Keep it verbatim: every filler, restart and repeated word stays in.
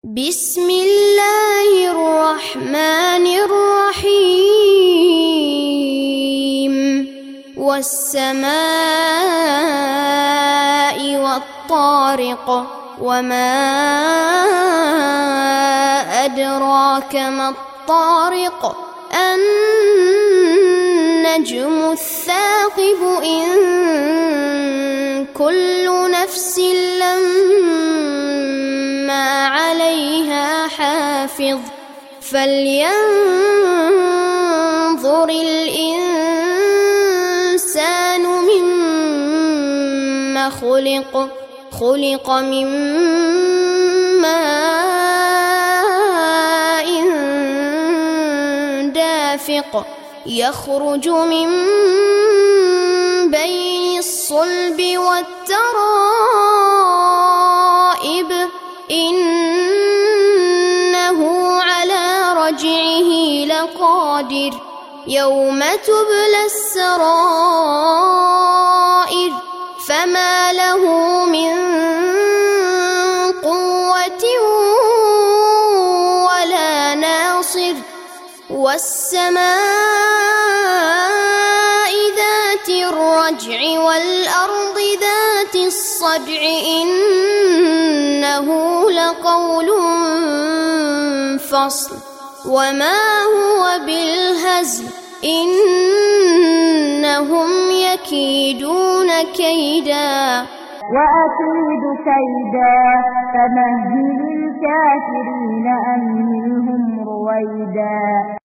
بسم الله الرحمن الرحيم والسماء والطارق وما أدراك ما الطارق النجم الثاقب إن كل نفس لما عليها حافظ فلينظر الإنسان مما خلق خلق من ماء دافق يخرج من بين الصلب والترائب إنه على رجعه لقادر يوم تبلى السرائر فما له من قوة ولا ناصر والسماء ذات الرجع والأرض ذات الصدع إنه لقول فصل وما هو بالهزل إنهم يكيدون كيدا وأكيد كيدا فمهل الكافرين أمهلهم رويدا.